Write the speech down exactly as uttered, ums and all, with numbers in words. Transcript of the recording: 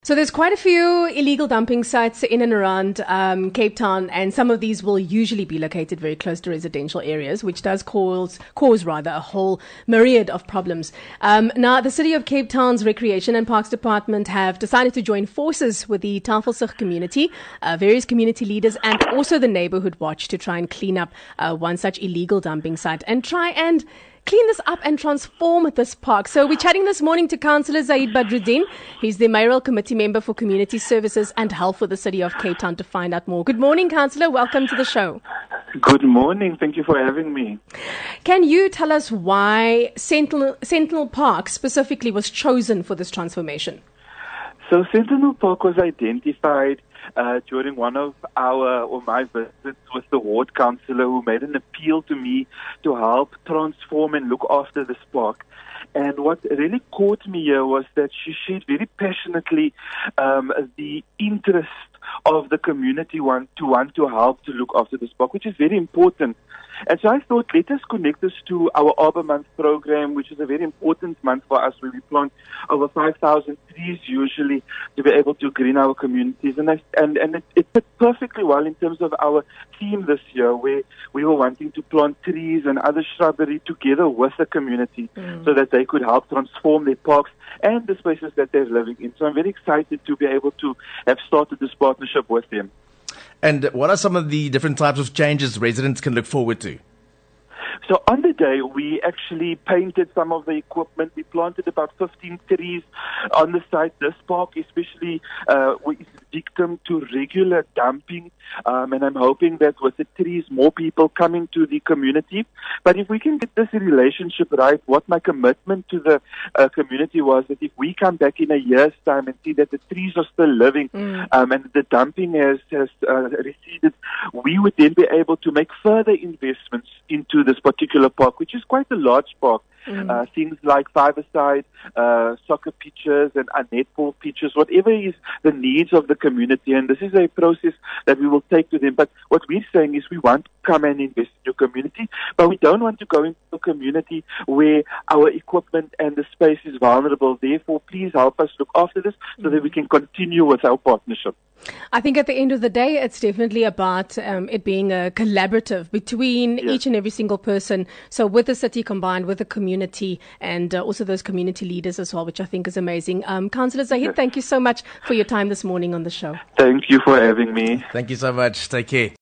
So there's quite a few illegal dumping sites in and around um, Cape Town, and some of these will usually be located very close to residential areas, which does cause, cause rather, a whole myriad of problems. Um, now, the City of Cape Town's Recreation and Parks Department have decided to join forces with the Tafelsig community, uh, various community leaders, and also the Neighborhood Watch to try and clean up uh, one such illegal dumping site and try and clean this up and transform this park. So we're chatting this morning to Councillor Zaid Badruddin. He's the Mayoral Committee Member for Community Services and Health for the City of Cape Town, to find out more. Good morning, Councillor. Welcome to the show. Good morning. Thank you for having me. Can you tell us why Sentinel, Sentinel Park specifically was chosen for this transformation? So Sentinel Park was identified Uh, during one of our or my visits with the ward councillor, who made an appeal to me to help transform and look after this park. And what really caught me here was that she shared very passionately um, the interest of the community want to want to help to look after this park, which is very important. And so I thought, let us connect this to our Arbor Month program, which is a very important month for us, where we plant over five thousand trees usually to be able to green our communities. And I, and, and it, it fit perfectly well in terms of our theme this year, where we were wanting to plant trees and other shrubbery together with the community mm. so that they could help transform their parks and the spaces that they're living in. So I'm very excited to be able to have started this partnership with them. And what are some of the different types of changes residents can look forward to? So on the day, we actually painted some of the equipment. We planted about fifteen trees on the site. This park especially uh, is victim to regular dumping, um, and I'm hoping that with the trees, more people coming to the community. But if we can get this relationship right, what my commitment to the uh, community was that if we come back in a year's time and see that the trees are still living mm. um, and the dumping has, has uh, receded, we would then be able to make further investments into this particular park, which is quite a large park. Mm. Uh, things like five-a-side, uh, soccer pitches and uh, netball pitches, whatever is the needs of the community. And this is a process that we will take to them. But what we're saying is we want to come and invest in your community, but we don't want to go into a community where our equipment and the space is vulnerable. Therefore, please help us look after this so mm. that we can continue with our partnership. I think at the end of the day, it's definitely about um, it being a collaborative between yes. each and every single person. So with the city combined with the community and uh, also those community leaders as well, which I think is amazing. Um, Councillor Zaid, yes. thank you so much for your time this morning on the show. Thank you for having me. Thank you so much. Take care.